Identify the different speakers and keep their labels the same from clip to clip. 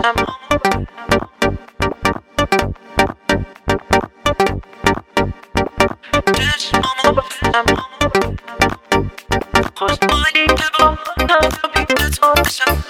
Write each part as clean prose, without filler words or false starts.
Speaker 1: خوشحالی که با هم بی تو بشم.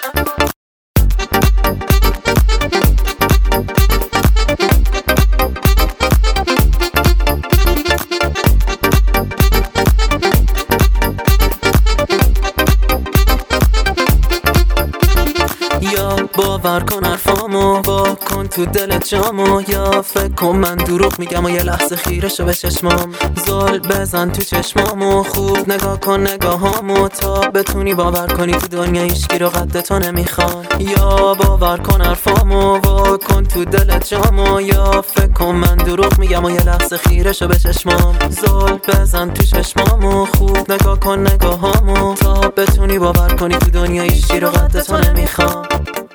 Speaker 1: یا باور کن حرفامو، وا کن تو دل جامو، یا فکر کن من دروغ میگم و یه لحظه خیره شو به چشمام. زل بزن تو چشمامو، خوب نگاه کن نگاهامو، تا بتونی باور کنی تو دنیا هیچکی رو قد تو نمیخوان. یا باور کن حرفامو، وا کن تو دل جامو، یا فکر کن من دروغ میگم و یه لحظه خیره شو به چشمام. زل بزن تو چشمامو، خوب نگاه کن نگاهامو، تا بتونی باور کنی تو دنیا هیچکی رو قد تو نمیخوان.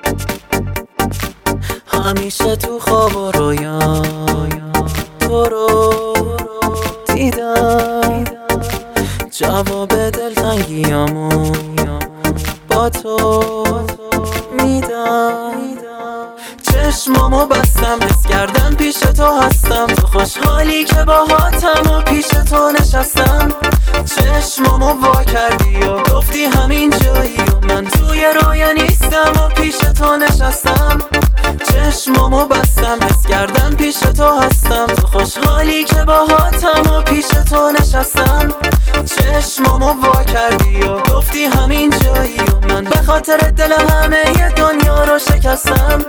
Speaker 1: همیشه تو خواب و رویا تو رو دیدم، جواب دلتنگیامو با تو میدم. چشمامو بستم، حس کردن پیش تو هستم، تو خوشحالی که باهاتم و پیش تو نشستم. چشمامو وا کردی و گفتی همین جایی و من توی رویا نیستم و پیش تو نشستم. چشمامو بستم، حس کردن پیش تو هستم، تو خوشحالی که باهاتم و پیش تو نشستم. چشمامو وا کردی و گفتی همین جایی و من به خاطر دل همه دنیا رو شکستم.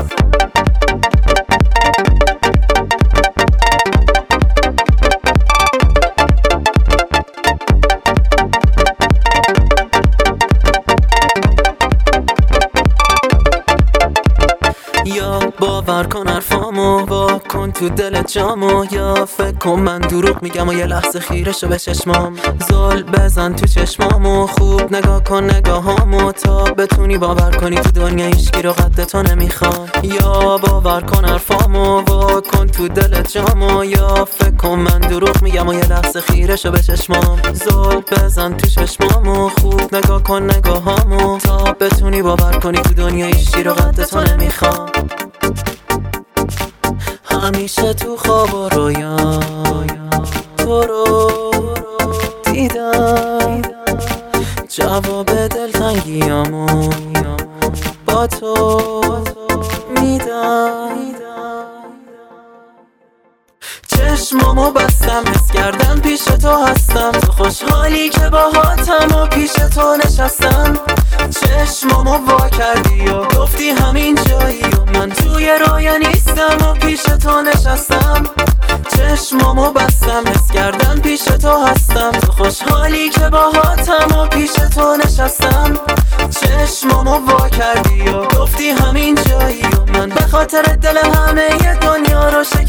Speaker 1: یا باور کن حرفامو، وا کن تو دل جامو، یا فکر کن من دروغ میگم و یه لحظه خیره شو به چشمام. زل بزن تو چشمامو، خوب نگاه کن نگاهامو، تا بتونی باور کنی تو دنیا هیچکی رو قد تو نمیخوان. یا باور کن حرفامو، وا کن تو دل جامو، یا فکر کن من دروغ میگم و یه لحظه خیره شو به چشمام. زل بزن تو چشمامو، خوب نگاه کن نگاهامو، تا بتونی باور کنی تو دنیا هیچکی رو قد تو نمیخوان. همیشه تو خواب و رویا تو رو دیدم، جواب دلتنگیامو با تو میدم. چشمامو بستم، حس کردن پیش تو هستم، تو خوشحالی که باهاتم و پیش تو نشستم. چشمامو وا کردی و گفتی همین جایی و من توی رویا نیستم و پیش تو نشستم. چشمامو بستم، حس کردن پیش تو هستم، تو خوشحالی که باهاتم و پیش تو نشستم. چشمامو وا کردی و گفتی همین جایی و من به خاطر دل همه دنیا رو